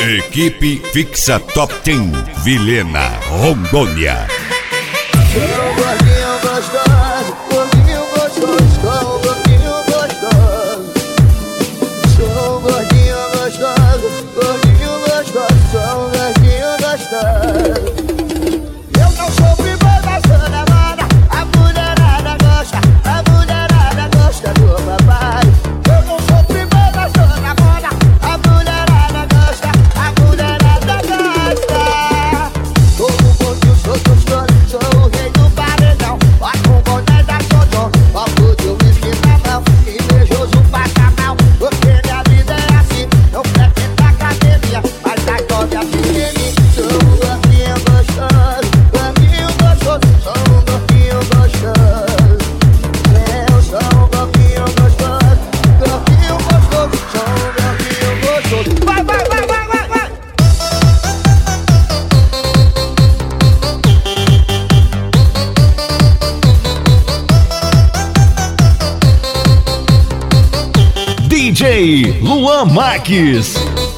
Equipe Fixa Top 10, Vilhena, Rondônia. Sou gordinho gostoso, gordinho gostoso, gordinho gostoso. Sou gordinho gostoso, gordinho gostoso, sou gordinho gostoso. Eu não sou primeiro, mas sou namorada. A mulherada gosta do papai. Eu não sou primeiro, mas sou namorada. A mulherada gosta. Sou o gordinho, sou gostoso, sou o rei do paredão. Vai com boné da Sodom, copo de uísque na mão, invejoso passa mal. Porque minha vida é assim, não frequento academia, mas sai toda a mim. Sou um gordinho gostoso, sou um gordinho gostoso. Eu sou um gordinho gostoso, sou um gordinho gostoso. Vai! DJ Luan Marques.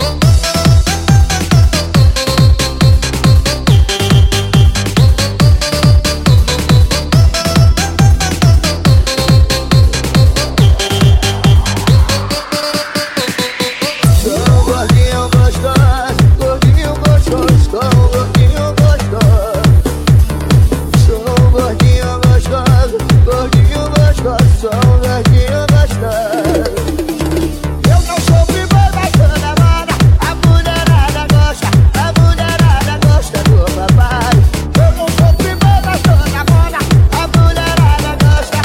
Sou um gordinho gostoso, gordinho gostoso, sou um gordinho gostoso. Sou um gordinho gostoso, gordinho gostoso, sou um gordinho gostoso. Eu não sou primeiro, mas sou namorada. A mulherada gosta do papai. Eu não sou primeiro, mas sou namorada. A mulherada gosta.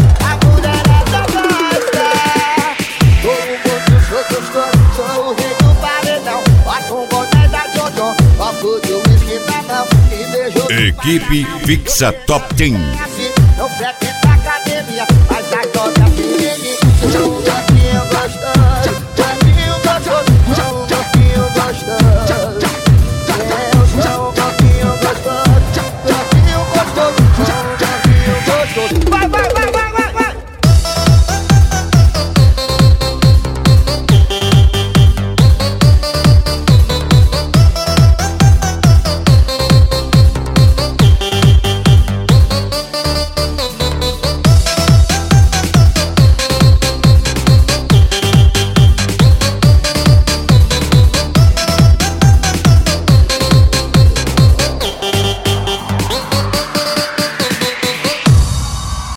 Sou um gordinho, sou gostoso, sou o rei do paredão. Vai com boné da Sodom, copo de uísque na mão, invejoso. Equipe Fixa Top 10. Assim, não frequenta academia,